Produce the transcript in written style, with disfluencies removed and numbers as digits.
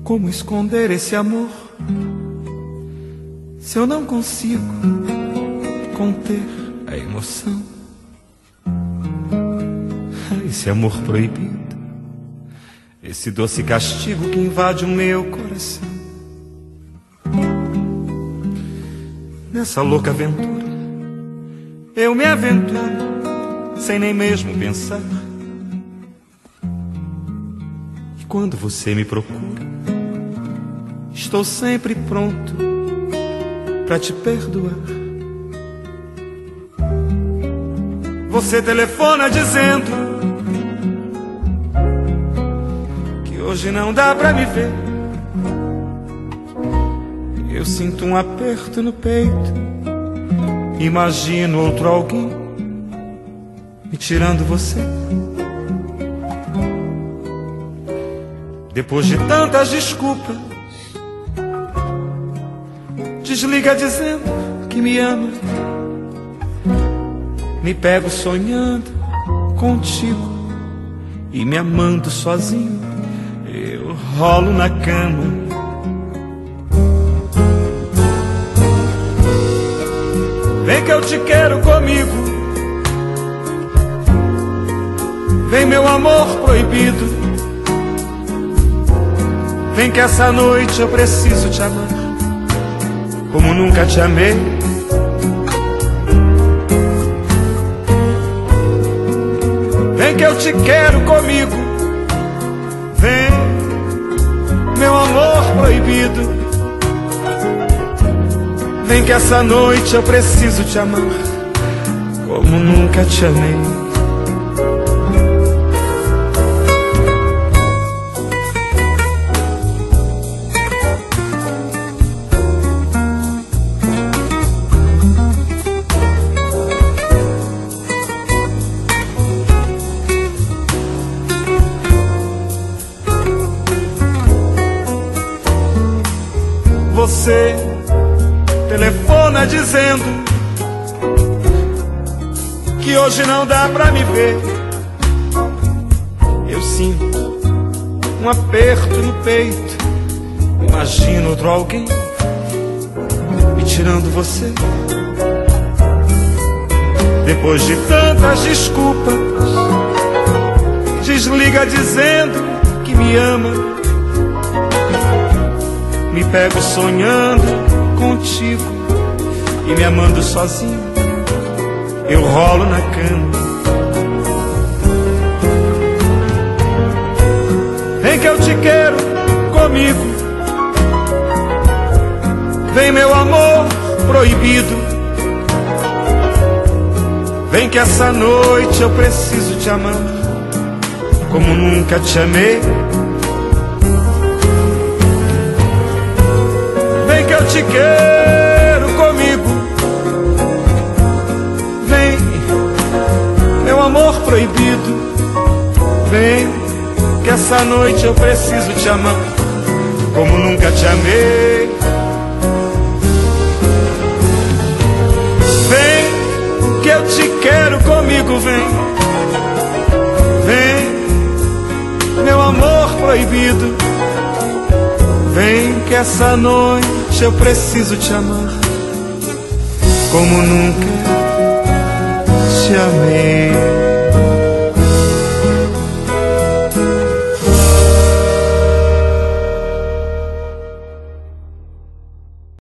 Como esconder esse amor se eu não consigo conter a emoção? Esse amor proibido, esse doce castigo que invade o meu coração. Nessa louca aventura eu me aventuro sem nem mesmo pensar. E quando você me procura, estou sempre pronto pra te perdoar. Você telefona dizendo que hoje não dá pra me ver. Eu sinto um aperto no peito, imagino outro alguém me tirando você. Depois de tantas desculpas, desliga dizendo que me ama. Me pego sonhando contigo e me amando sozinho. Eu rolo na cama. Vem que eu te quero comigo. Vem meu amor proibido. Vem que essa noite eu preciso te amar como nunca te amei. Vem que eu te quero comigo. Vem meu amor proibido. Vem que essa noite eu preciso te amar como nunca te amei. Você telefona dizendo que hoje não dá pra me ver. Eu sinto um aperto no peito, imagino outro alguém me tirando você. Depois de tantas desculpas, desliga dizendo que me ama. Me pego sonhando contigo e me amando sozinho. Eu rolo na cama. Vem que eu te quero comigo. Vem meu amor proibido. Vem que essa noite eu preciso te amar como nunca te amei. Vem que eu te quero comigo. Vem, meu amor proibido. Vem, que essa noite eu preciso te amar como nunca te amei. Vem, que eu te quero comigo. Vem, vem, meu amor proibido. Vem, que essa noite eu preciso te amar como nunca te amei.